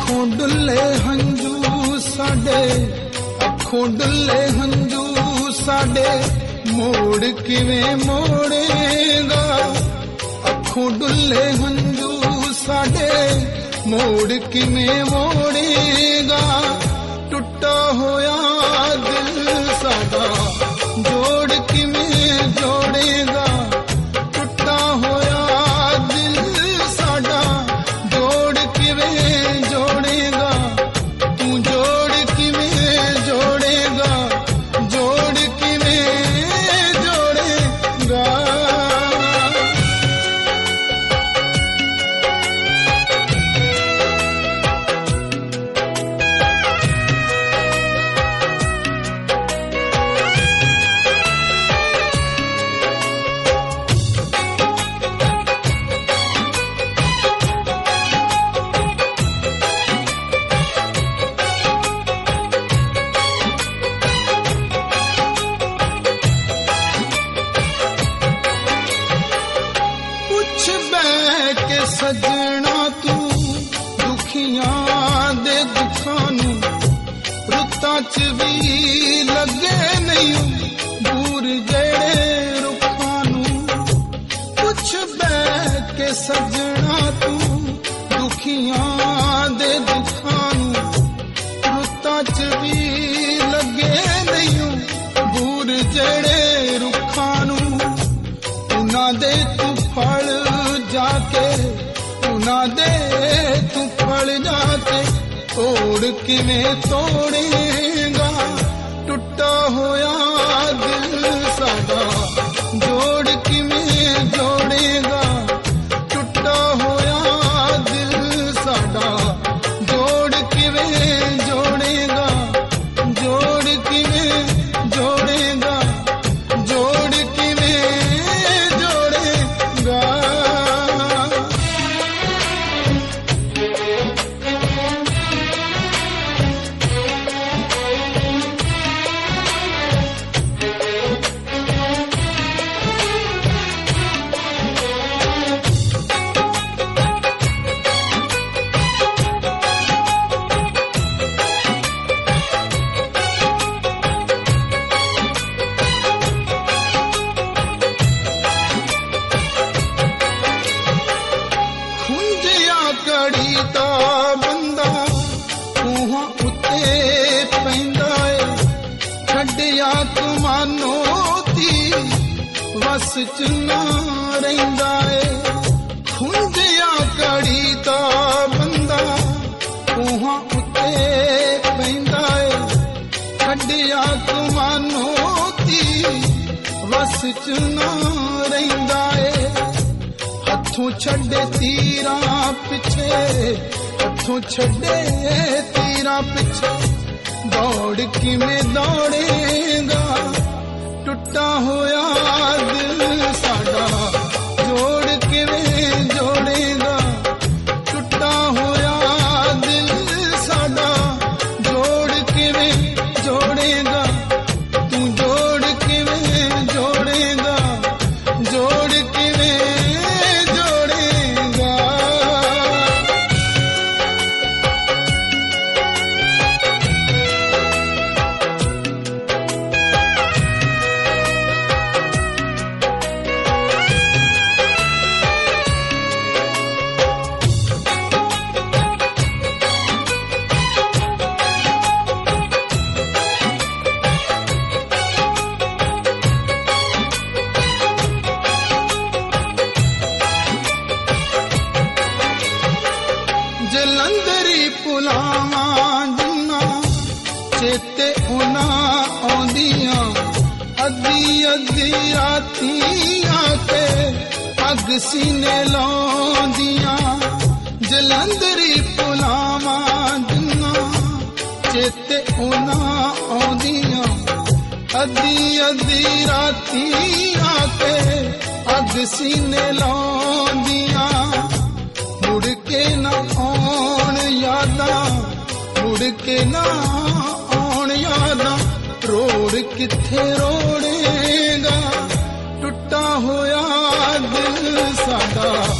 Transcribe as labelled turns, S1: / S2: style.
S1: ਅੱਖੋਂ ਡੁੱਲੇ ਹੰਝੂ ਸਾਡੇ, ਅੱਖੋਂ ਡੁੱਲੇ ਹੰਝੂ ਸਾਡੇ, ਮੋੜ ਕਿਵੇਂ ਮੋੜੇਗਾ। ਅੱਖੋਂ ਡੁੱਲੇ ਹੰਝੂ ਸਾਡੇ, ਮੋੜ ਕਿਵੇਂ ਮੋੜੇਗਾ। ਟੁੱਟਾ ਹੋਇਆ ਦਿਲ ਸਾਡਾ ਜੋੜ ਕਿਵੇਂ ਜੋੜੇਗਾ। ਟੁੱਟਾ ਹੋਇਆ ਦਿਲ ਸਾਡਾ ਜੋੜ ਕਿਵੇਂ ਜੋੜੇਗਾ। ਤੂੰ ਜੋੜ ਕਿਵੇਂ ਜੋੜੇਗਾ, ਜੋੜ ਕਿਵੇਂ ਜੋੜੇਗਾ। ਸੱਜਣਾ ਤੂੰ ਦੁਖੀਆਂ ਦੇ ਦੁੱਖਾਂ ਨੂੰ, ਰੁੱਤਾਂ ਚ ਵੀ ਲੱਗੇ ਨਹੀਂ ਦੂਰ ਜਿਹੜੇ ਰੁੱਖਾਂ ਨੂੰ। ਪੁੱਛ ਬਹਿ ਕੇ ਸੱਜਣਾ ਤੂੰ ਦੁਖੀਆਂ ਦੇ ਦੁੱਖਾਂ ਨੂੰ, ਰੁੱਤਾਂ ਚ ਵੀ ਲੱਗੇ ਨਹੀਂ ਦੂਰ ਜਿਹੜੇ ਰੁੱਖਾਂ ਨੂੰ। ਉਹਨਾਂ ਦੇ ਤੂੰ ਫਲ ਜਾ ਕੇ, ਉਹਨਾਂ ਦੇ ਤੂੰ ਫਲ ਜਾ ਕੇ, ਤੋੜ ਕਿਵੇਂ ਤੋੜੇਗਾ। ਟੁੱਟਾ ਹੋਇਆ ਦਿਲ ਸਾਡਾ ਜੋੜ ਕਿਵੇਂ ਜੋੜੇਗਾ। ਟੁੱਟਾ ਹੋਇਆ ਦਿਲ ਸਾਡਾ ਜੋੜ ਕਿਵੇਂ ਜੋੜੇਗਾ। ਜੋੜ ਕਿਵੇਂ ਜੋੜੇਗਾ, ਜੋੜ ਕਿਵੇਂ ਜੋੜੇਗਾ। ਘੜੀ ਤਾਂ ਬੰਦਾ ਖੂਹਾਂ ਉੱਤੇ ਪੈਂਦਾ ਏ, ਛੱਡਿਆ ਤੁਮਾਨੋ ਤੀ ਵਸ ਚ ਨਾ ਰਹਿੰਦਾ ਏ। ਖੁੰਝਿਆ ਘੜੀ ਤਾਂ ਬੰਦਾ ਖੂਹਾਂ ਉੱਤੇ ਪੈਂਦਾ ਏ, ਛੱਡਿਆ ਤੁਮਾਨੋ ਤੀ ਵਸ ਚ ਨਾ ਰਹਿੰਦਾ ਏ। ਹੱਥੋਂ ਛੱਡੇ ਤੀਰਾਂ ਪਿੱਛੇ, ਹੱਥੋਂ ਛੱਡੇ ਤੀਰਾਂ ਪਿੱਛੇ, ਦੌੜ ਕਿਵੇਂ ਦੌੜੇਗਾ। ਟੁੱਟਾ ਹੋਇਆ ਦਿਲ ਸਾਡਾ ਜੋੜ ਕਿਵੇਂ ਜੋੜੇਗਾ। ਟੁੱਟਾ ਹੋਇਆ ਦਿਲ ਸਾਡਾ ਜੋੜ ਕਿਵੇਂ ਜੋੜੇਗਾ। ਤੂੰ ਜੋੜ ਕਿਵੇਂ ਜੋੜੇਗਾ, ਜੋੜ ਕਿਵੇਂ ਜੋੜੇਗਾ। ਜਲੰਧਰੀ ਪੁਲਾਵਾਂ ਜਿੰਨਾ ਚੇਤੇ ਉਹਨਾਂ ਆਉਂਦੀਆਂ, ਅੱਧੀ ਅੱਧੀ ਰਾਤੀ ਆ ਕੇ ਅੱਗ ਸੀਨੇ ਲਾਉਂਦੀਆਂ। ਜਲੰਧਰੀ ਪੁਲਾਵਾਂ ਜਿੰਨਾ ਚੇਤੇ ਉਹਨਾਂ ਆਉਂਦੀਆਂ, ਅੱਧੀ ਅੱਧੀ ਰਾਤੀ ਆ ਕੇ ਅੱਗ ਸੀਨੇ ਲਾਉਂਦੀਆਂ। ਮੁੜ ਕੇ ਨਾ ਆਉਣ ਯਾਦਾਂ, ਮੁੜ ਕੇ ਨਾ ਆਉਣ ਯਾਦਾਂ, ਰੋੜ ਕਿੱਥੇ ਰੋੜੇਗਾ। ਟੁੱਟਾ ਹੋਇਆ ਦਿਲ ਸਾਡਾ